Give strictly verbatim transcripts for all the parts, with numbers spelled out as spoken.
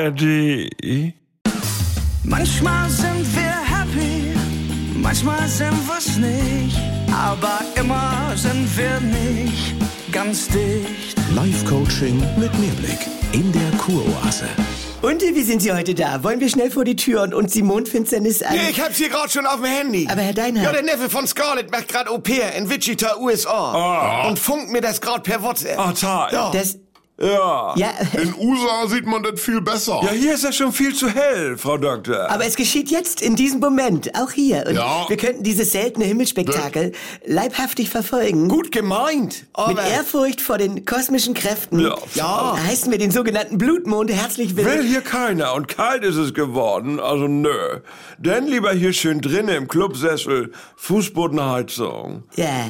A R D. Manchmal sind wir happy, manchmal sind wir's nicht, aber immer sind wir nicht ganz dicht. Live-Coaching mit Mehrblick in der Kuroase. Und wie sind Sie heute da? Wollen wir schnell vor die Tür und uns die Mondfinsternis an... Nee, ich hab's hier gerade schon auf dem Handy. Aber Herr Deinhardt... Ja, der Neffe von Scarlett macht gerade Au pair in Wichita, U S A. Oh. Und funkt mir das gerade per WhatsApp. Ah, toll. Ja. Das... Ja. Ja, In U S A sieht man das viel besser. Ja, hier ist das schon viel zu hell, Frau Doktor. aber es geschieht jetzt, in diesem Moment, auch hier. Und Ja. wir könnten dieses seltene Himmelspektakel leibhaftig verfolgen. Gut gemeint, aber... Mit Ehrfurcht vor den kosmischen Kräften. Ja. Ja. Da heißen wir den sogenannten Blutmond herzlich willkommen. Will hier keiner und kalt ist es geworden, also nö. Denn lieber hier schön drinnen im Clubsessel, Fußbodenheizung. Ja.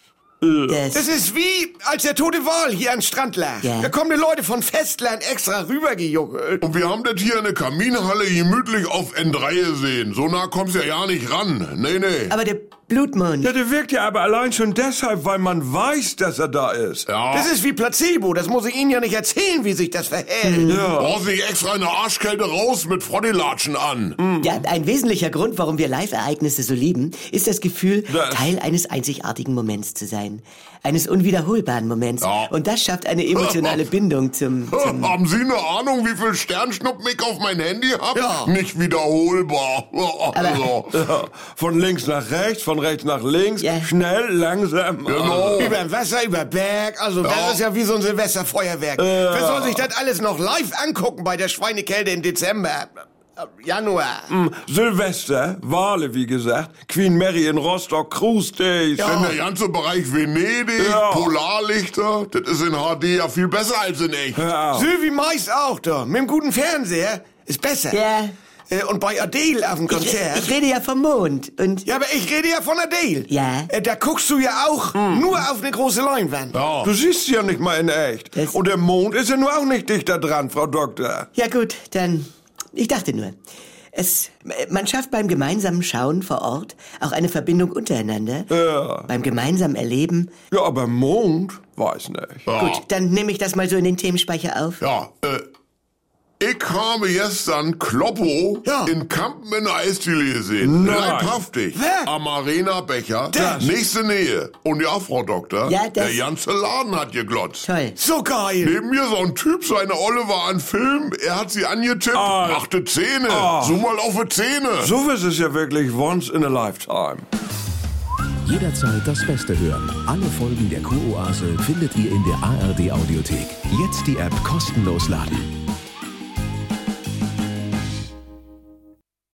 Das Das, ist wie, als der tote Wal hier am Strand lag. Ja. Da kommen die Leute von Festland extra rübergejuckelt. Und wir haben das hier in der Kaminhalle gemütlich auf N drei gesehen. So nah kommst du ja nicht ran. Nee, nee. aber der Blutmond... Ja, der wirkt ja aber allein schon deshalb, weil man weiß, dass er da ist. Ja. Das ist wie Placebo, das muss ich Ihnen ja nicht erzählen, wie sich das verhält. Brauchst nicht extra in der Arschkälte raus mit Froddelatschen an. Ja, ein wesentlicher Grund, warum wir Live-Ereignisse so lieben, ist das Gefühl, Das- Teil eines einzigartigen Moments zu sein. Eines unwiederholbaren Moments. Ja. Und das schafft eine emotionale Bindung zum... zum Haben Sie eine Ahnung, wie viel Sternschnuppen ich auf mein Handy hab? Ja. Nicht wiederholbar. Also. Ja, von links nach rechts, von rechts nach links, Ja. schnell, langsam. Genau. Über Wasser, über Berg, also Ja. das ist ja wie so ein Silvesterfeuerwerk. Wer soll sich das alles noch live angucken bei der Schweinekälte im Dezember? Äh, Januar. Hm, Silvester, Wale, wie gesagt, Queen Mary in Rostock, Cruise Days. Denn der ganze Bereich Venedig, Ja. Polarlichter, das ist in H D ja viel besser als in echt. Ja. Sylvie Mais auch da. Mit dem guten Fernseher ist besser. Ja, Äh, Und bei Adele auf dem ich, Konzert. ich rede ja vom Mond. Und Ja, aber ich rede ja von Adele. Ja. Äh, Da guckst du ja auch nur auf eine große Leinwand. Ja. Du siehst sie ja nicht mal in echt. Das- Und der Mond ist ja nur auch nicht dichter dran, Frau Doktor. ja gut, dann... Ich dachte nur, es, man schafft beim gemeinsamen Schauen vor Ort auch eine Verbindung untereinander. Ja. Beim gemeinsamen Erleben. Ja, aber Mond, weiß nicht. Ja. Gut, dann nehme ich das mal so in den Themenspeicher auf. Ja, äh, ich habe gestern Kloppo Ja. in Kampen in der Eisdiele gesehen. Nein. Leibhaftig. Wer? Am Arena-Becher. Das. Nächste Nähe. Und ja, Frau Doktor, Ja, das- der ganze Laden hat geglotzt. Toll. So geil. Neben mir so ein Typ, seine Olle war an Film, er hat sie angetippt, Ah. machte Zähne. Ah. So mal auf die Zähne. So ist es ja wirklich once in a lifetime. Jederzeit das Beste hören. Alle Folgen der Kuroase findet ihr in der A R D Audiothek. Jetzt die App kostenlos laden.